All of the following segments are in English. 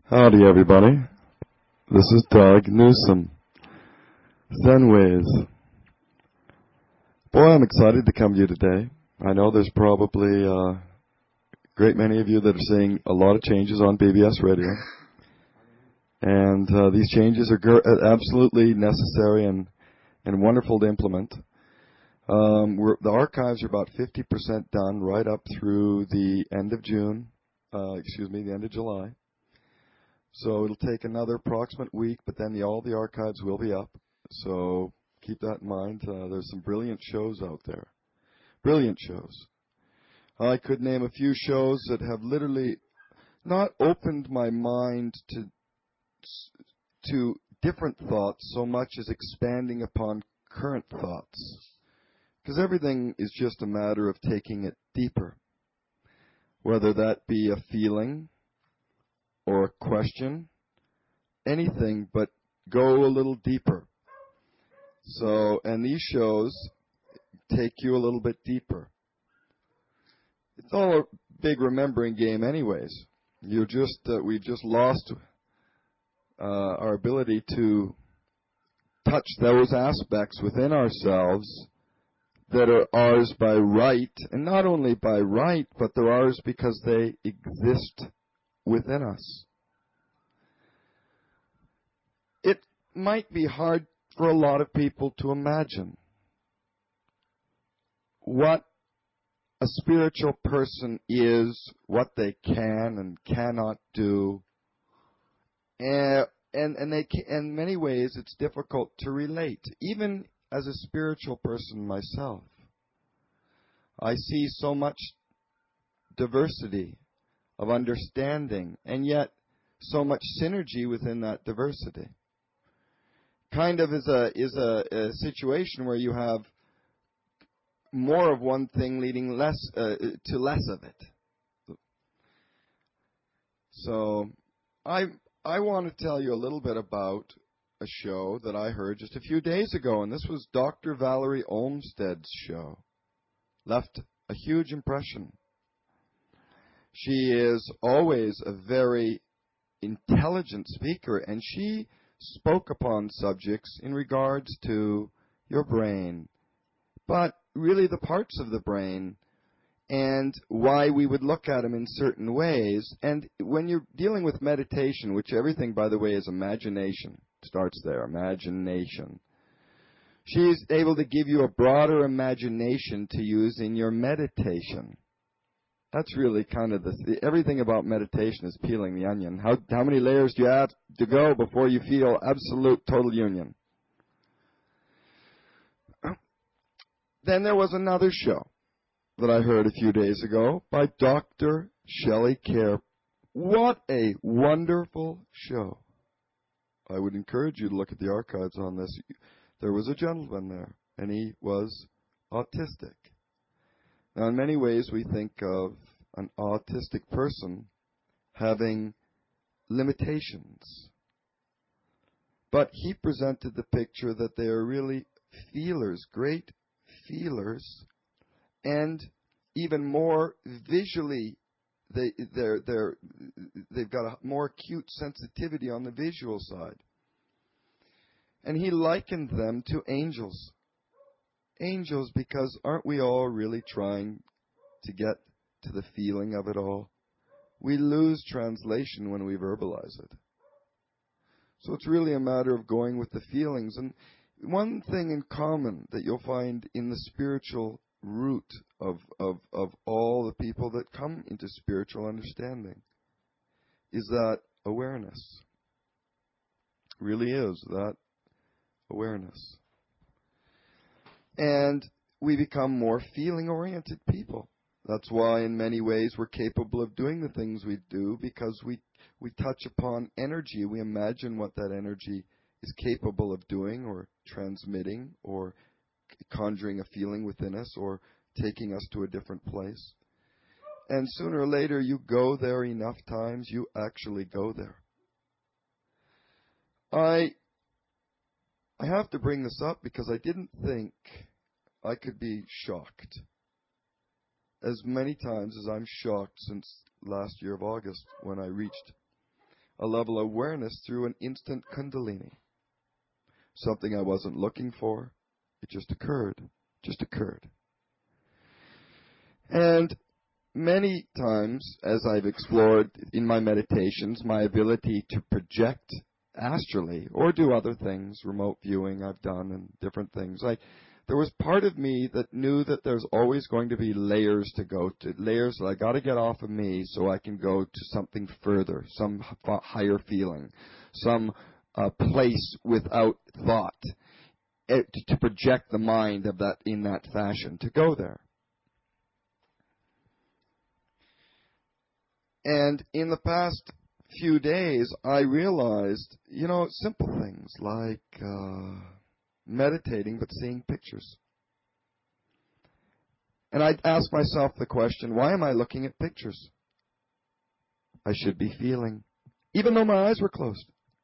Howdy, everybody. This is Doug Newsom, Zenways. Boy, I'm excited to come to you today. I know there's probably a great many of you that are seeing a lot of changes on BBS Radio. And these changes are absolutely necessary and wonderful to implement. The archives are about 50% done right up through the end of the end of July. So it'll take another approximate week, but then all the archives will be up. So keep that in mind. There's some brilliant shows out there. Brilliant shows. I could name a few shows that have literally not opened my mind to different thoughts so much as expanding upon current thoughts. Because everything is just a matter of taking it deeper. Whether that be a feeling or a question, anything but go a little deeper. So, and these shows take you a little bit deeper. It's all a big remembering game anyways. We've just lost our ability to touch those aspects within ourselves that are ours by right, and not only by right, but they're ours because they exist within us. It might be hard for a lot of people to imagine what a spiritual person is, what they can and cannot do, and in many ways it's difficult to relate. Even as a spiritual person myself, I see so much diversity of understanding, and yet so much synergy within that diversity. Kind of is a situation where you have more of one thing leading to less of it. So I want to tell you a little bit about a show that I heard just a few days ago, and this was Dr. Valerie Olmsted's show. Left a huge impression. She is always a very intelligent speaker, and she spoke upon subjects in regards to your brain, but really the parts of the brain and why we would look at them in certain ways. And when you're dealing with meditation, which everything, by the way, is imagination, starts there, imagination. She's able to give you a broader imagination to use in your meditation. That's really kind of everything about meditation is peeling the onion. How many layers do you have to go before you feel absolute total union? Then there was another show that I heard a few days ago by Dr. Shelley Kerr. What a wonderful show. I would encourage you to look at the archives on this. There was a gentleman there, and he was autistic. Now, in many ways, we think of an autistic person having limitations. But he presented the picture that they are really feelers, great feelers, and even more visually, they've got a more acute sensitivity on the visual side. And he likened them to angels. Angels, because aren't we all really trying to get to the feeling of it all? We lose translation when we verbalize it. So it's really a matter of going with the feelings. And one thing in common that you'll find in the spiritual root of all the people that come into spiritual understanding is that awareness. Really is that awareness. And we become more feeling-oriented people. That's why in many ways we're capable of doing the things we do, because we touch upon energy. We imagine what that energy is capable of doing or transmitting or conjuring a feeling within us or taking us to a different place. And sooner or later you go there enough times, you actually go there. I have to bring this up because I didn't think I could be shocked as many times as I'm shocked since last year of August when I reached a level of awareness through an instant kundalini. Something I wasn't looking for. It just occurred. Just occurred. And many times, as I've explored in my meditations, my ability to project astrally or do other things, remote viewing I've done and different things. There was part of me that knew that there's always going to be layers to go to, layers that I got to get off of me so I can go to something further, some higher feeling, some place without thought, to project the mind of that in that fashion, to go there. And in the past few days, I realized, simple things like meditating but seeing pictures. And I'd ask myself the question, why am I looking at pictures? I should be feeling, even though my eyes were closed.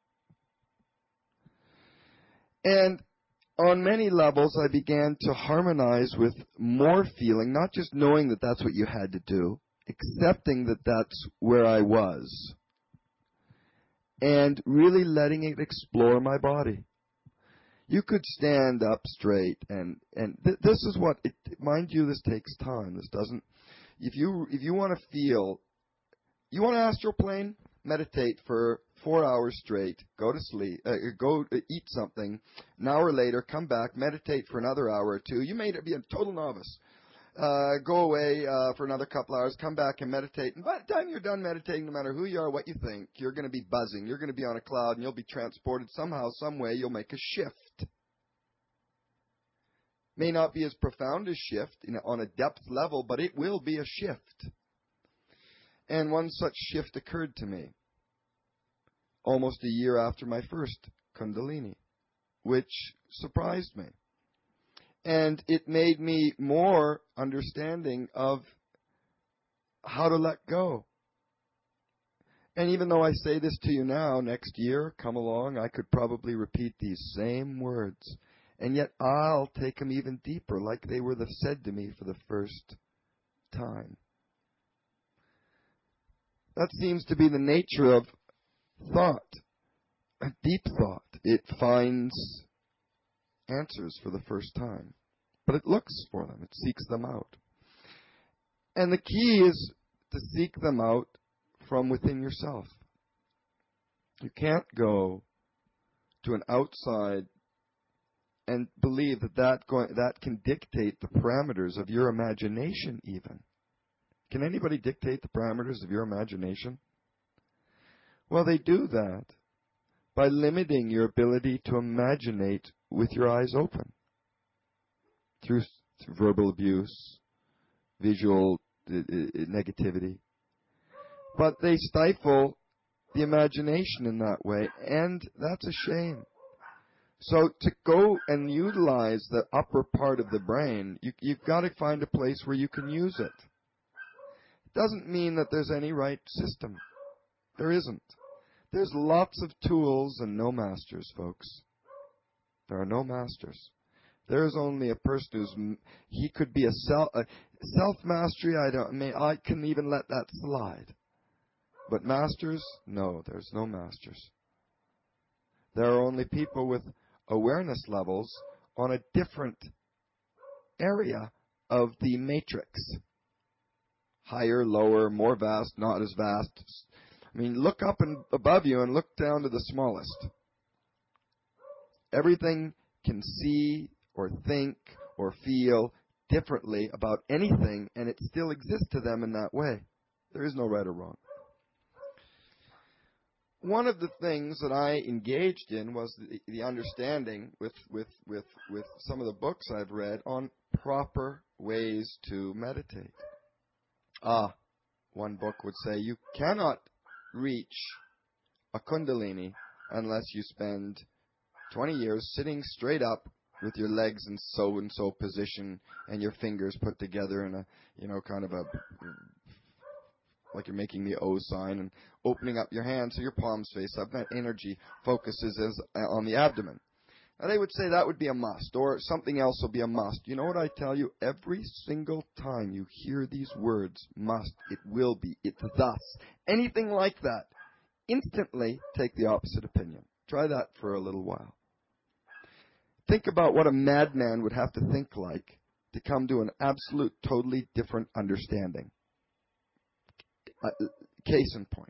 And on many levels, I began to harmonize with more feeling, not just knowing that that's what you had to do, accepting that that's where I was, and really letting it explore my body. You could stand up straight, and this is what, mind you, this takes time. This doesn't, if you want to feel, you want to astral plane, meditate for 4 hours straight, go to sleep, go eat something, an hour later, come back, meditate for another hour or two. You may be a total novice. Go away for another couple hours, come back and meditate. And by the time you're done meditating, no matter who you are, what you think, you're going to be buzzing. You're going to be on a cloud, and you'll be transported somehow, some way. You'll make a shift. May not be as profound a shift on a depth level, but it will be a shift. And one such shift occurred to me almost a year after my first Kundalini, which surprised me. And it made me more understanding of how to let go. And even though I say this to you now, next year, come along, I could probably repeat these same words. And yet I'll take them even deeper, like they were said to me for the first time. That seems to be the nature of thought, deep thought. It finds answers for the first time. But it looks for them. It seeks them out. And the key is to seek them out from within yourself. You can't go to an outside and believe that can dictate the parameters of your imagination even. Can anybody dictate the parameters of your imagination? Well, they do that by limiting your ability to imaginate with your eyes open. Through verbal abuse, visual negativity. But they stifle the imagination in that way, and that's a shame. So to go and utilize the upper part of the brain, you've got to find a place where you can use it. It doesn't mean that there's any right system. There isn't. There's lots of tools and no masters, folks. There are no masters. There is only a person he could be a self-mastery. I can even let that slide. But masters, no, there's no masters. There are only people with awareness levels on a different area of the matrix. Higher, lower, more vast, not as vast. Look up and above you and look down to the smallest. Everything can see or think or feel differently about anything, and it still exists to them in that way. There is no right or wrong. One of the things that I engaged in was the understanding with some of the books I've read on proper ways to meditate. One book would say you cannot reach a Kundalini unless you spend 20 years sitting straight up with your legs in so-and-so position and your fingers put together in a, kind of a, like you're making the O sign, and opening up your hands so your palms face up. That energy focuses on the abdomen. Now they would say that would be a must, or something else will be a must. You know what I tell you? Every single time you hear these words, must, it will be, it's thus, anything like that, instantly take the opposite opinion. Try that for a little while. Think about what a madman would have to think like to come to an absolute, totally different understanding. Case in point.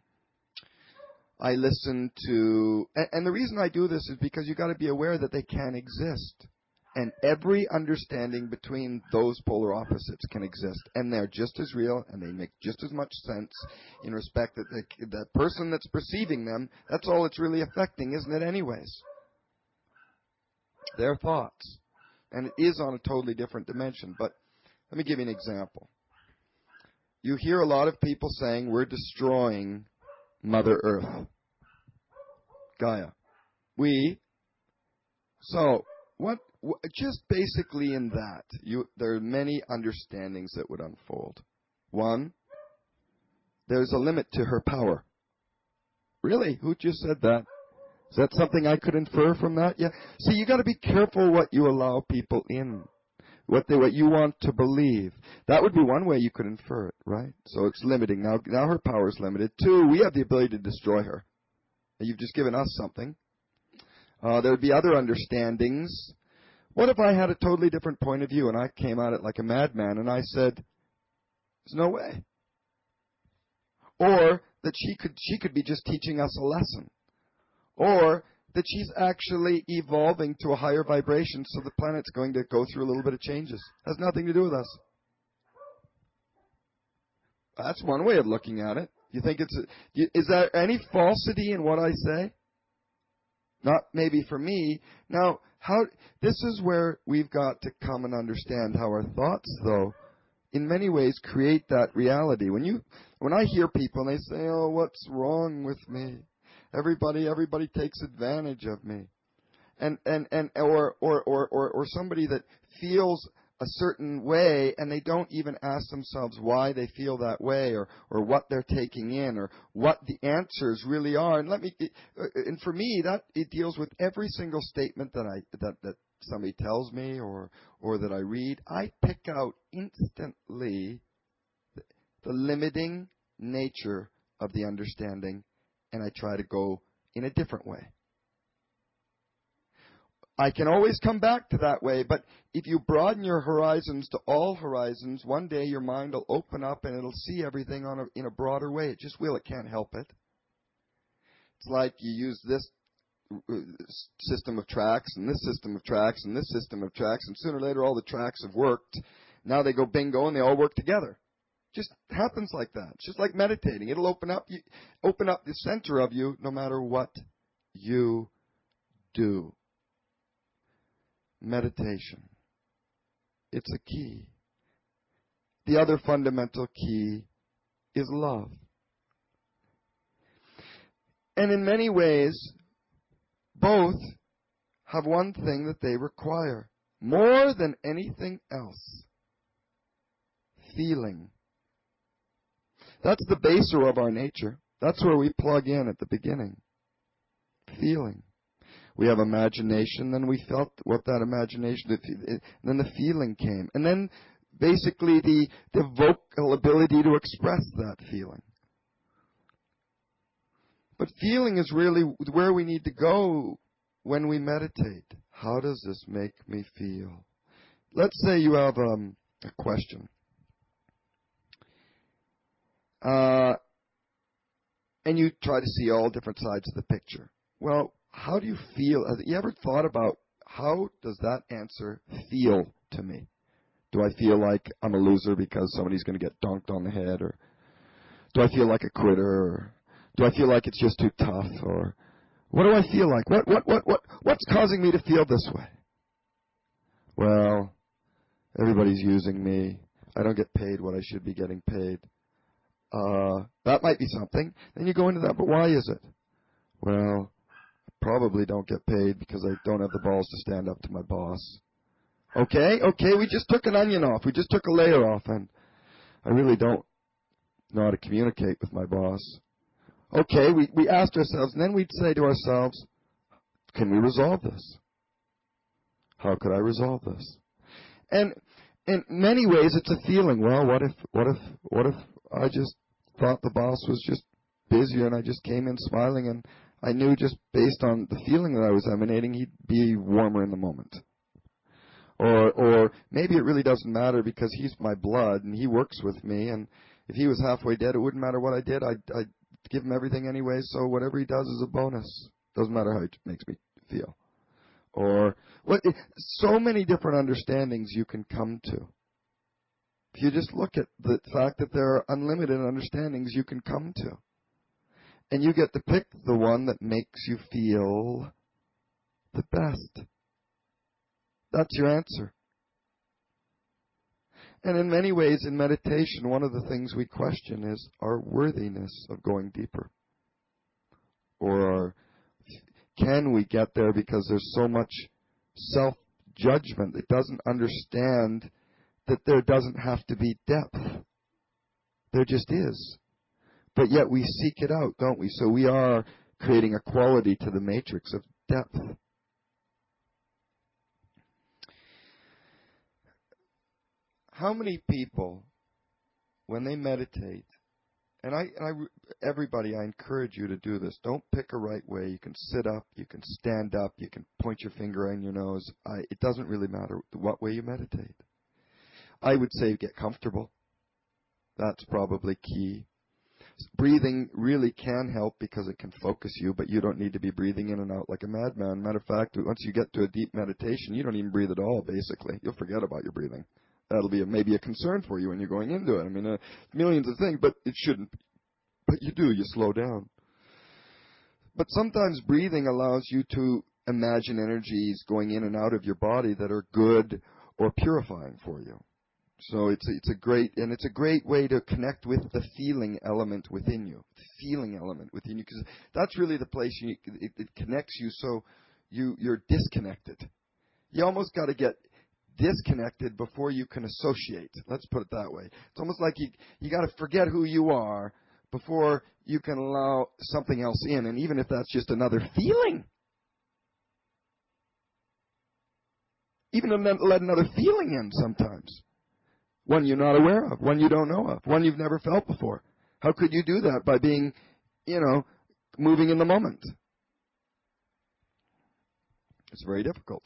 I listen to, and the reason I do this is because you've got to be aware that they can exist. And every understanding between those polar opposites can exist. And they're just as real, and they make just as much sense in respect that the person that's perceiving them, that's all it's really affecting, isn't it, anyways? Their thoughts. And it is on a totally different dimension. But let me give you an example. You hear a lot of people saying we're destroying Mother Earth. Gaia. So, just basically in that, there are many understandings that would unfold. One, there's a limit to her power. Really? Who just said that? Is that something I could infer from that? Yeah. See, you got to be careful what you allow people in, what you want to believe. That would be one way you could infer it, right? So it's limiting. Now her power is limited. Two, we have the ability to destroy her. You've just given us something. There would be other understandings. What if I had a totally different point of view and I came at it like a madman and I said, there's no way. Or that she could be just teaching us a lesson. Or that she's actually evolving to a higher vibration, so the planet's going to go through a little bit of changes. Has nothing to do with us. That's one way of looking at it. You think is there any falsity in what I say? Not maybe for me. Now, this is where we've got to come and understand how our thoughts, though, in many ways create that reality. When I hear people and they say, "Oh, what's wrong with me? Everybody takes advantage of me," or somebody that feels a certain way and they don't even ask themselves why they feel that way or what they're taking in or what the answers really are. And for me, that it deals with every single statement that somebody tells me or that I read. I pick out instantly the limiting nature of the understanding, and I try to go in a different way. I can always come back to that way, but if you broaden your horizons to all horizons, one day your mind will open up and it'll see everything in a broader way. It just will. It can't help it. It's like you use this system of tracks and this system of tracks and this system of tracks, and sooner or later all the tracks have worked. Now they go bingo and they all work together. Just happens like that. It's just like meditating. It'll open up the center of you no matter what you do. Meditation. It's a key. The other fundamental key is love. And in many ways, both have one thing that they require more than anything else. Feeling. That's the baser of our nature. That's where we plug in at the beginning. Feeling. We have imagination, then we felt what that imagination, then the feeling came. And then basically the vocal ability to express that feeling. But feeling is really where we need to go when we meditate. How does this make me feel? Let's say you have a question. And you try to see all different sides of the picture. Well, how do you feel? Have you ever thought about how does that answer feel to me? Do I feel like I'm a loser because somebody's going to get dunked on the head? Or do I feel like a quitter? Or do I feel like it's just too tough? Or what do I feel like? What's causing me to feel this way? Well, everybody's using me. I don't get paid what I should be getting paid. That might be something. Then you go into that, but why is it? Well, probably don't get paid because I don't have the balls to stand up to my boss. Okay, we just took an onion off. We just took a layer off, and I really don't know how to communicate with my boss. Okay, we asked ourselves, and then we'd say to ourselves, can we resolve this? How could I resolve this? And in many ways, it's a feeling. Well, what if I just thought the boss was just busier, and I just came in smiling, and I knew just based on the feeling that I was emanating, he'd be warmer in the moment. Or maybe it really doesn't matter because he's my blood and he works with me, and if he was halfway dead, it wouldn't matter what I did. I'd give him everything anyway, so whatever he does is a bonus. Doesn't matter how it makes me feel. Or so many different understandings you can come to. If you just look at the fact that there are unlimited understandings you can come to. And you get to pick the one that makes you feel the best. That's your answer. And in many ways, in meditation, one of the things we question is our worthiness of going deeper. Or can we get there because there's so much self-judgment that doesn't understand that there doesn't have to be depth. There just is. But yet we seek it out, don't we? So we are creating a quality to the matrix of depth. How many people, when they meditate, and everybody, I encourage you to do this. Don't pick a right way. You can sit up, you can stand up, you can point your finger in your nose. It doesn't really matter what way you meditate. I would say get comfortable. That's probably key. Breathing really can help because it can focus you, but you don't need to be breathing in and out like a madman. Matter of fact, once you get to a deep meditation, you don't even breathe at all, basically. You'll forget about your breathing. That'll be maybe a concern for you when you're going into it. I mean, millions of things, but it shouldn't be. But you do, you slow down. But sometimes breathing allows you to imagine energies going in and out of your body that are good or purifying for you. So it's a great way to connect with the feeling element within you, because that's really the place it connects you. So you're disconnected. You almost got to get disconnected before you can associate. Let's put it that way. It's almost like you got to forget who you are before you can allow something else in, and even if that's just another feeling. Even let another feeling in sometimes. One you're not aware of, one you don't know of, one you've never felt before. How could you do that? By being, moving in the moment. It's very difficult.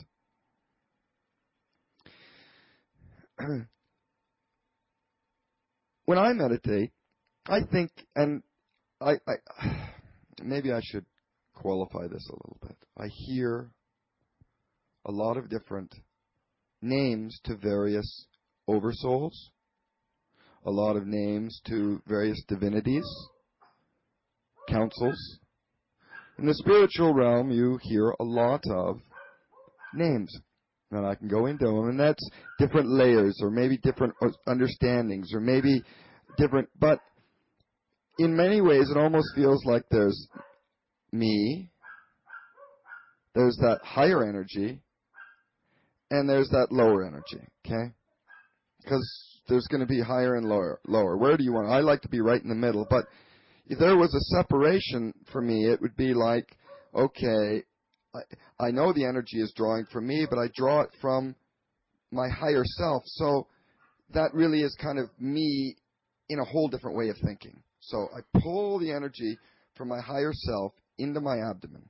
When I meditate, I think, and I maybe I should qualify this a little bit. I hear a lot of different names to various oversouls, a lot of names to various divinities, councils. In the spiritual realm, you hear a lot of names. And I can go into them, and that's different layers, or maybe different understandings, or maybe different, but in many ways it almost feels like there's me, there's that higher energy, and there's that lower energy, okay? Because there's going to be higher and lower. Where do you want? I like to be right in the middle, but if there was a separation for me, it would be like, okay, I know the energy is drawing from me, but I draw it from my higher self. So that really is kind of me in a whole different way of thinking. So I pull the energy from my higher self into my abdomen.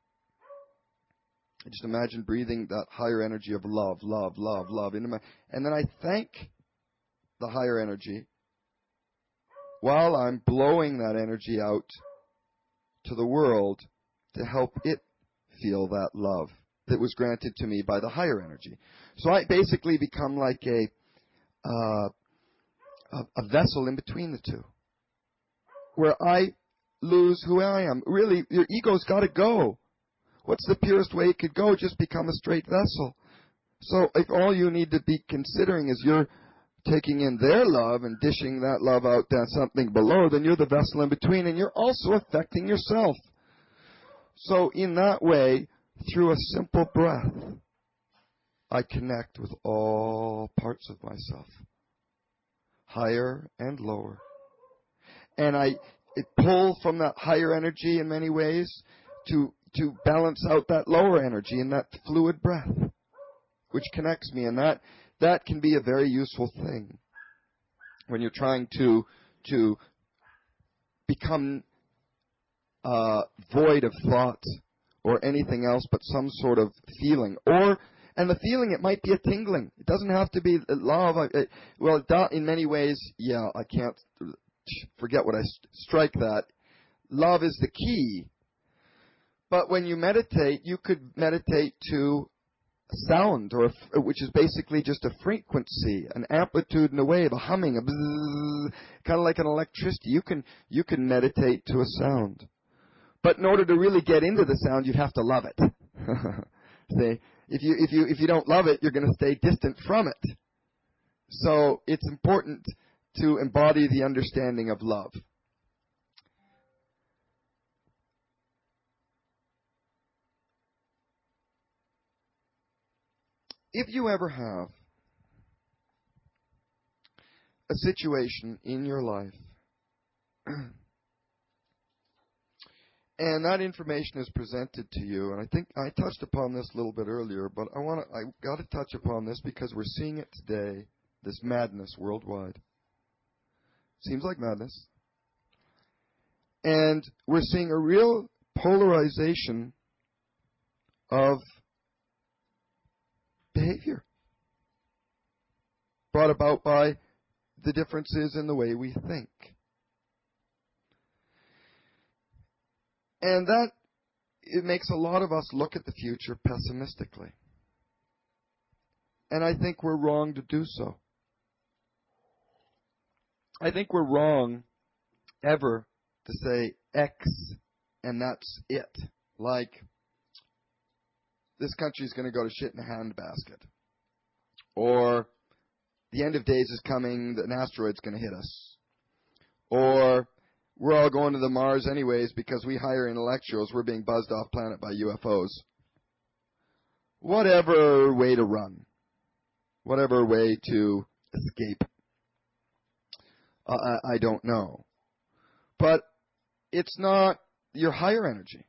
I just imagine breathing that higher energy of love into my, and then I thank the higher energy while I'm blowing that energy out to the world to help it feel that love that was granted to me by the higher energy. So I basically become like a vessel in between the two, where I lose who I am. Really, your ego's got to go. What's the purest way it could go? Just become a straight vessel. So if all you need to be considering is you're taking in their love and dishing that love out to something below, then you're the vessel in between, and you're also affecting yourself. So in that way, through a simple breath, I connect with all parts of myself, higher and lower. And it pull from that higher energy in many ways to balance out that lower energy in that fluid breath, which connects me. And that can be a very useful thing when you're trying to become void of thought or anything else but some sort of feeling. And the feeling, it might be a tingling. It doesn't have to be love. In many ways, I can't forget what I strike that. Love is the key. But when you meditate, you could meditate to sound, which is basically just a frequency, an amplitude and a wave, a humming, a bzzz, kind of like an electricity. You can meditate to a sound. But in order to really get into the sound, you'd have to love it. See, if you don't love it, you're going to stay distant from it. So it's important to embody the understanding of love. If you ever have a situation in your life and that information is presented to you, and I think I touched upon this a little bit earlier, but I got to touch upon this because we're seeing it today, this madness worldwide. Seems like madness. And we're seeing a real polarization of behavior brought about by the differences in the way we think. And that, it makes a lot of us look at the future pessimistically. And I think we're wrong to do so. I think we're wrong ever to say X and that's it. Like, this country's going to go to shit in a handbasket. Or the end of days is coming, an asteroid's going to hit us. Or we're all going to the Mars anyways because we hire intellectuals, we're being buzzed off planet by UFOs. Whatever way to run. Whatever way to escape. I don't know. But it's not your higher energy.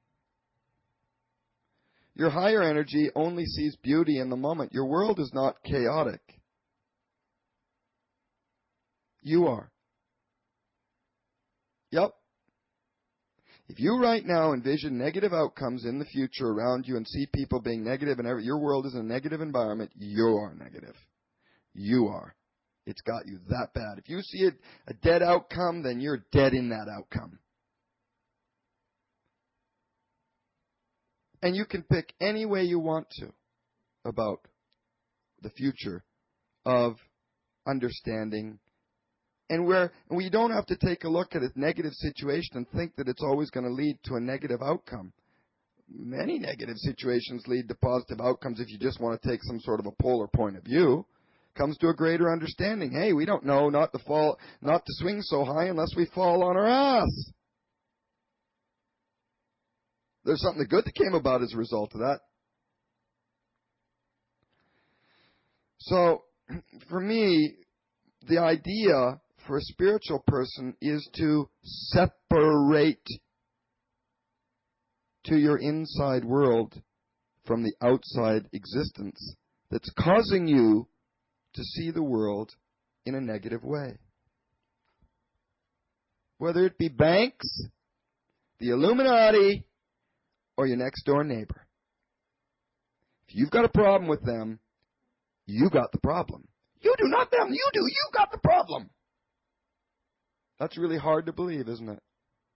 Your higher energy only sees beauty in the moment. Your world is not chaotic. You are. Yep. If you right now envision negative outcomes in the future around you and see people being negative and your world is in a negative environment, you are negative. You are. It's got you that bad. If you see a dead outcome, then you're dead in that outcome. And you can pick any way you want to about the future of understanding. And we don't have to take a look at a negative situation and think that it's always going to lead to a negative outcome. Many negative situations lead to positive outcomes if you just want to take some sort of a polar point of view. Comes to a greater understanding. Hey, we don't know not to swing so high unless we fall on our ass. There's something good that came about as a result of that. So, for me, the idea for a spiritual person is to separate to your inside world from the outside existence that's causing you to see the world in a negative way. Whether it be banks, the Illuminati, or your next door neighbor. If you've got a problem with them, you got the problem. You do, not them. You do. You got the problem. That's really hard to believe, isn't it?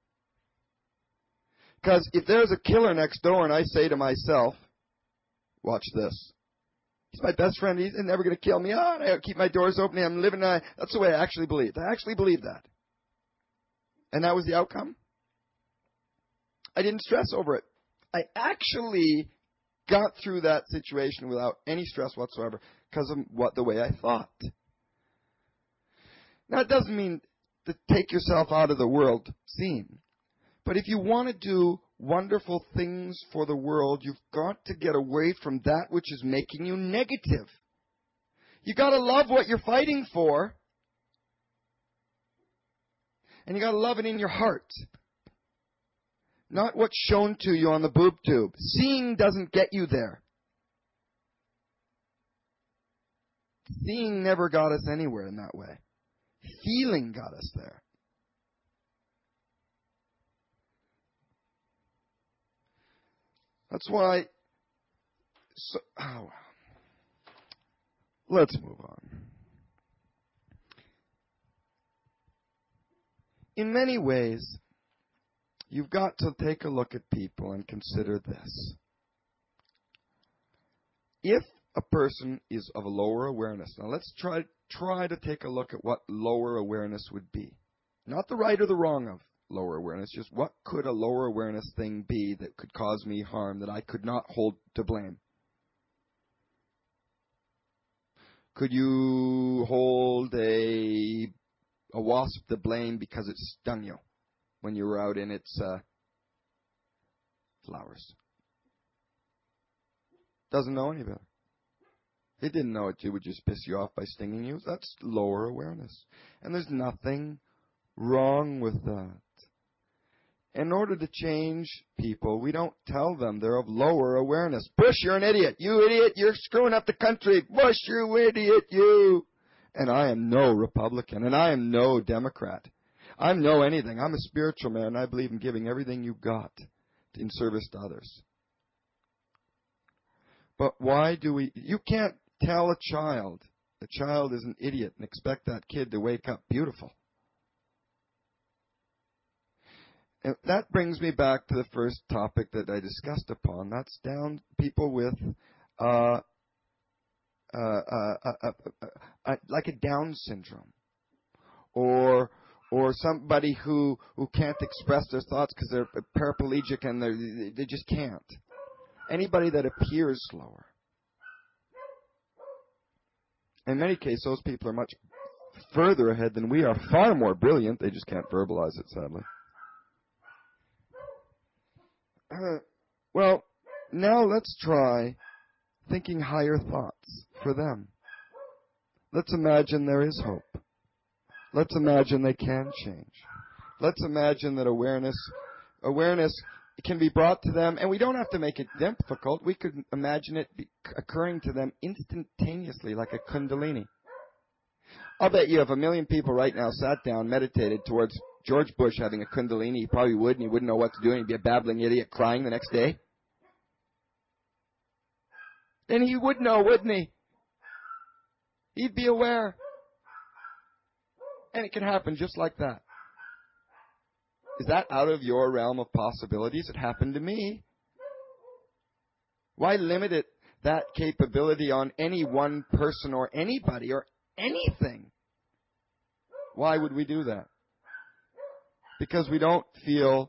Because if there's a killer next door and I say to myself, watch this. He's my best friend. He's never going to kill me. I keep my doors open. I'm living. That's the way I actually believed. I actually believed that. And that was the outcome. I didn't stress over it. I actually got through that situation without any stress whatsoever because of the way I thought. Now, it doesn't mean to take yourself out of the world scene. But if you want to do wonderful things for the world, you've got to get away from that which is making you negative. You got to love what you're fighting for. And you got to love it in your heart. Not what's shown to you on the boob tube. Seeing doesn't get you there. Seeing never got us anywhere in that way. Feeling got us there. That's why. Let's move on. In many ways, you've got to take a look at people and consider this. If a person is of a lower awareness, now let's try to take a look at what lower awareness would be. Not the right or the wrong of lower awareness, just what could a lower awareness thing be that could cause me harm that I could not hold to blame? Could you hold a wasp to blame because it stung you when you were out in its flowers? Doesn't know any better. It didn't know it would just piss you off by stinging you. That's lower awareness. And there's nothing wrong with that. In order to change people, we don't tell them they're of lower awareness. Bush, you're an idiot. You idiot, you're screwing up the country. Bush, you idiot, you. And I am no Republican, and I am no Democrat. I'm no anything. I'm a spiritual man, and I believe in giving everything you've got in service to others. But why do we... You can't tell a child is an idiot and expect that kid to wake up beautiful. And that brings me back to the first topic that I discussed upon. That's down people with like a Down syndrome, or somebody who can't express their thoughts because they're paraplegic and they just can't. Anybody that appears slower. In many cases, those people are much further ahead than we are, far more brilliant. They just can't verbalize it, sadly. Well, now let's try thinking higher thoughts for them. Let's imagine there is hope. Let's imagine they can change. Let's imagine that awareness can be brought to them, and we don't have to make it difficult. We could imagine it occurring to them instantaneously, like a kundalini. I'll bet you if 1 million people right now sat down, meditated towards George Bush having a kundalini, he probably would, and he wouldn't know what to do, and he'd be a babbling idiot crying the next day. And he would know, wouldn't he? He'd be aware. And it can happen just like that. Is that out of your realm of possibilities? It happened to me. Why limit that capability on any one person or anybody or anything? Why would we do that? Because we don't feel...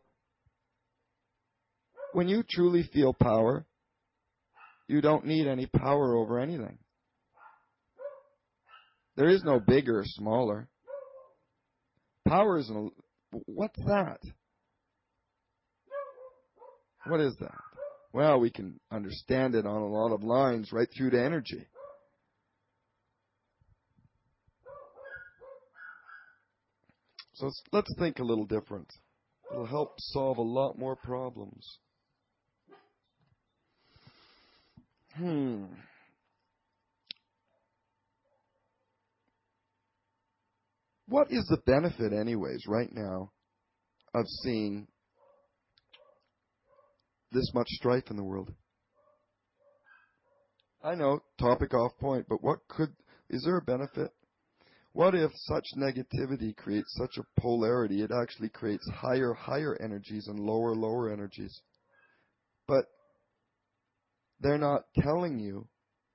When you truly feel power, you don't need any power over anything. There is no bigger or smaller. Power is... What's that? What is that? Well, we can understand it on a lot of lines, right through to energy. So let's think a little different. It'll help solve a lot more problems. What is the benefit, anyways, right now, of seeing this much strife in the world? I know, topic off point, but is there a benefit? What if such negativity creates such a polarity, it actually creates higher energies and lower energies? But they're not telling you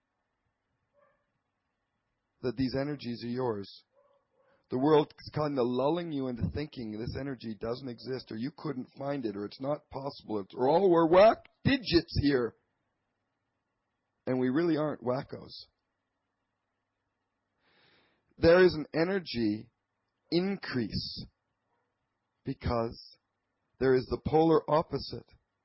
that these energies are yours. The world is kind of lulling you into thinking this energy doesn't exist, or you couldn't find it, or it's not possible, or we're whack digits here. And we really aren't wackos. There is an energy increase because there is the polar opposite.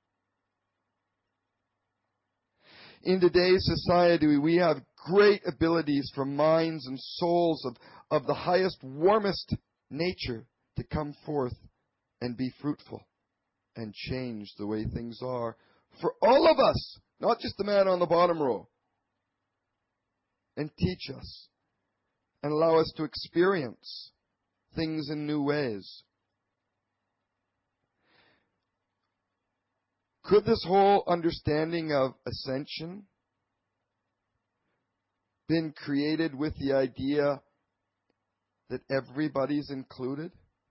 In today's society, we have great abilities for minds and souls of the highest, warmest nature to come forth and be fruitful and change the way things are for all of us, not just the man on the bottom row, and teach us and allow us to experience things in new ways. Could this whole understanding of ascension been created with the idea that everybody's included?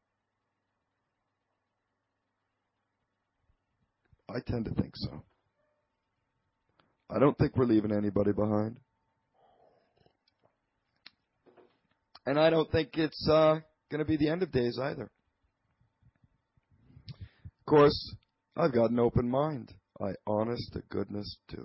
I tend to think so. I don't think we're leaving anybody behind. And I don't think it's going to be the end of days either. Of course, I've got an open mind. I honest to goodness do.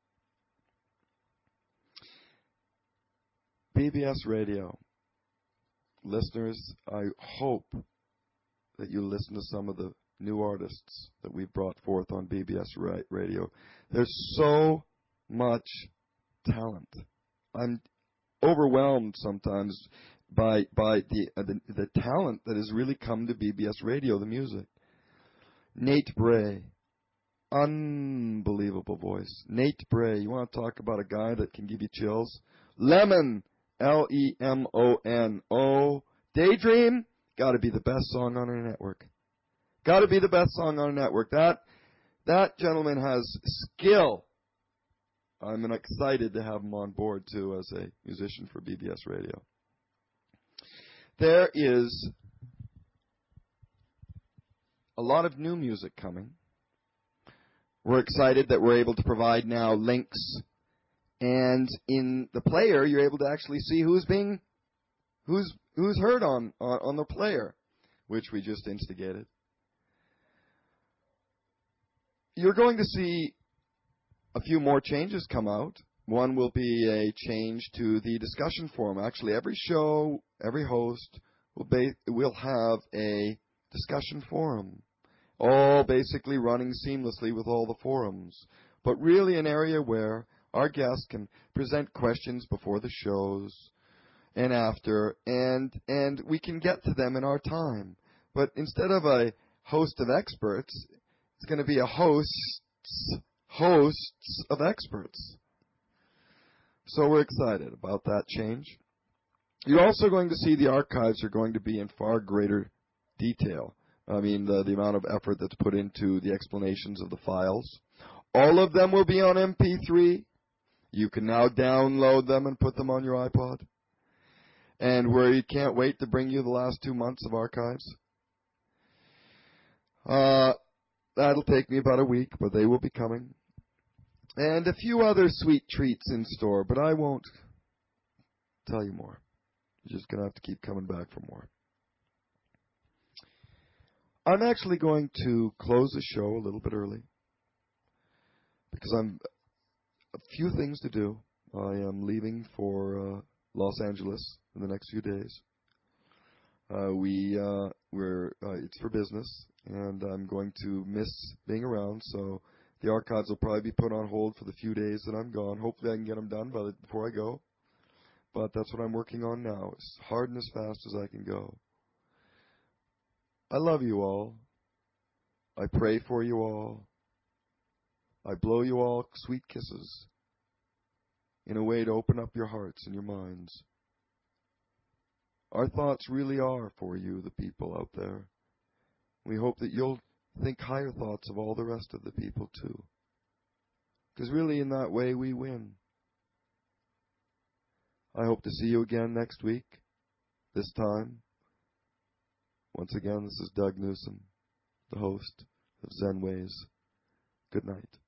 BBS Radio. Listeners, I hope that you listen to some of the new artists that we've brought forth on BBS Radio. There's so much talent. I'm overwhelmed sometimes by the talent that has really come to BBS Radio, the music. Nate Bray, unbelievable voice. Nate Bray, you want to talk about a guy that can give you chills? Lemon, Lemon. Oh, Daydream, got to be the best song on our network. Got to be the best song on our network. That gentleman has skill. I'm excited to have him on board, too, as a musician for BBS Radio. There is a lot of new music coming. We're excited that we're able to provide now links. And in the player, you're able to actually see who's heard on the player, which we just instigated. You're going to see a few more changes come out. One will be a change to the discussion forum. Actually, every show, every host will have a discussion forum, all basically running seamlessly with all the forums, but really an area where our guests can present questions before the shows and after, and we can get to them in our time. But instead of a host of experts, it's going to be a hosts of experts. So we're excited about that change. You're also going to see the archives are going to be in far greater detail. I mean, the amount of effort that's put into the explanations of the files. All of them will be on MP3. You can now download them and put them on your iPod. And we can't wait to bring you the last 2 months of archives. That'll take me about a week, but they will be coming. And a few other sweet treats in store, but I won't tell you more. You're just going to have to keep coming back for more. I'm actually going to close the show a little bit early because I'm a few things to do. I am leaving for Los Angeles in the next few days. It's for business, and I'm going to miss being around, so the archives will probably be put on hold for the few days that I'm gone. Hopefully I can get them done before I go, but that's what I'm working on now, as hard and as fast as I can go. I love you all. I pray for you all. I blow you all sweet kisses in a way to open up your hearts and your minds. Our thoughts really are for you, the people out there. We hope that you'll think higher thoughts of all the rest of the people, too. Because really, in that way, we win. I hope to see you again next week, this time. Once again, this is Doug Newsom, the host of Zen Ways. Good night.